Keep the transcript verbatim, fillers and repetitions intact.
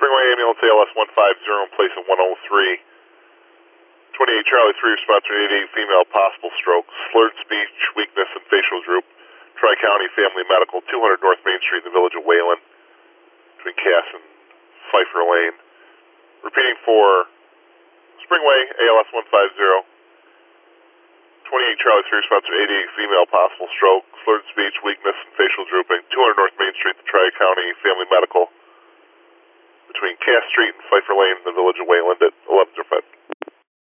Springway Ambulance A L S one five zero in place of one oh three. twenty-eight Charlie three, response to eighty-eight female, possible stroke, slurred speech, weakness, and facial droop. Tri-County Family Medical, two hundred North Main Street in the village of Wayland, between Cass and Pfeiffer Lane. Repeating for Springway A L S one five zero. twenty-eight Charlie three, response to eighty-eight female, possible stroke, slurred speech, weakness, and facial drooping. two hundred North Main Street, the Tri-County Family Medical, between Cass Street and Pfeiffer Lane in the village of Wayland at eleven oh five.